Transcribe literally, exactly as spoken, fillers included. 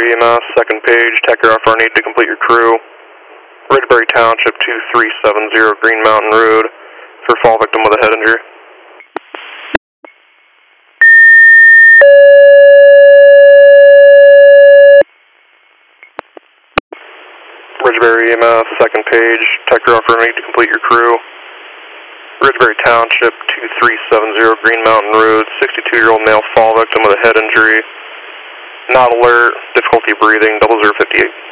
E M S, second page, tech your F R need to complete your crew. Ridgebury Township two three seven zero Green Mountain Road for fall victim with a head injury. Ridgebury E M S, second page, tech your F R need to complete your crew. Ridgebury Township two three seven zero Green Mountain Road, sixty-two-year-old male fall victim with a head injury. Not alert, difficulty breathing, double zero fifty-eight.